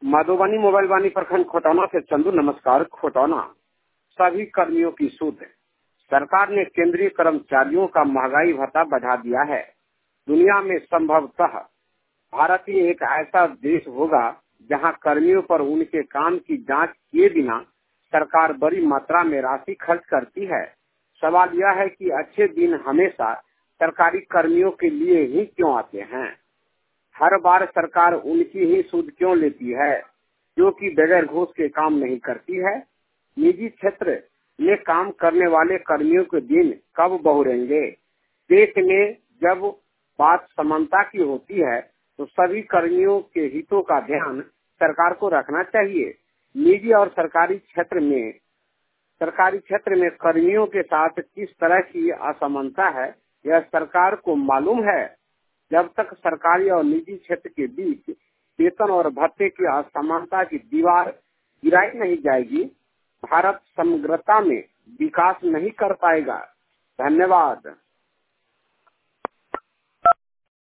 Madhubani mobile वानी प्रखंड खोटौना से चंदू। नमस्कार। खोटौना सभी कर्मियों की सूद। सरकार ने केंद्रीय कर्मचारियों का महंगाई भत्ता बढ़ा दिया है। दुनिया में संभवतः भारत ही एक ऐसा देश होगा जहां कर्मियों पर उनके काम की जांच किए बिना सरकार बड़ी मात्रा में राशि खर्च करती है। सवाल यह है कि अच्छे दिन हमेशा सरकारी कर्मियों के लिए ही क्यों आते हैं? हर बार सरकार उनकी ही सूद क्यों लेती है जो कि बगैर घूस के काम नहीं करती है? निजी क्षेत्र में काम करने वाले कर्मियों के दिन कब बहुरेंगे? देश में जब बात समानता की होती है तो सभी कर्मियों के हितों का ध्यान सरकार को रखना चाहिए। निजी और सरकारी क्षेत्र में कर्मियों के साथ किस तरह की असमानता है यह सरकार को मालूम है। जब तक सरकारी और निजी क्षेत्र के बीच वेतन और भत्ते की असमानता की दीवार गिराई नहीं जाएगी, भारत समग्रता में विकास नहीं कर पाएगा। धन्यवाद।